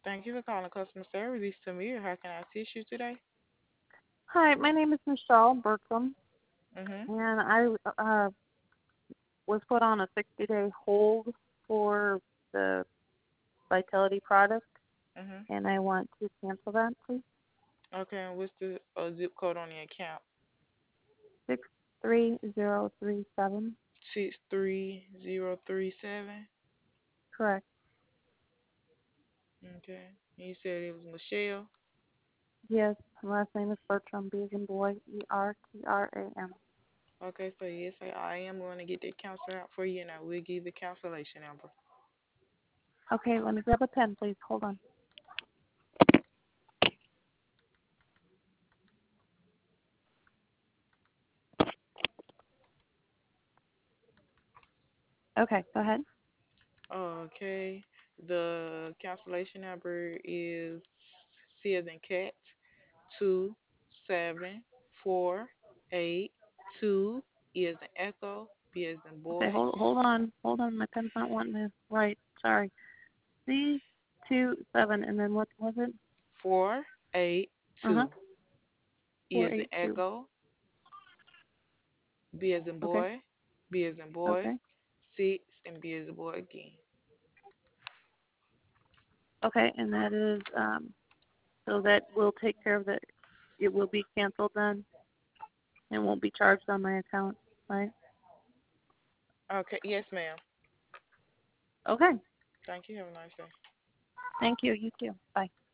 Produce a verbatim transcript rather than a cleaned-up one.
Thank you for calling customer service. This is Tamir. How can I assist you today? Hi, my name is Michelle Bertram, Mhm. and I uh, was put on a sixty-day hold for the Vitality product, Mhm. and I want to cancel that, please. Okay. And what's the uh, zip code on the account? Six three zero three seven. Six three zero three seven. Correct. Okay. You said it was Michelle. Yes, last name is Bertram, B as in boy, E R T R A M. Okay. So yes, I I am going to get that counselor out for you, and I will give the cancellation number. Okay, let me grab a pen, please. Hold on. Okay, go ahead. Okay. The cancellation number is C as in cat two seven four eight two E as in echo, B as in Okay, boy, hold hold on, hold on. My pen's not wanting to write. Sorry. C two seven, and then what was it? four eight Uh huh. two E Four as in eight two. echo, B as in Okay. boy, B as in boy, Okay. six, and B as in boy again. Okay, and that is um, so that will take care of the. It will be canceled then, and won't be charged on my account, right? Okay, yes, ma'am. Okay. Thank you. Have a nice day. Thank you. You too. Bye.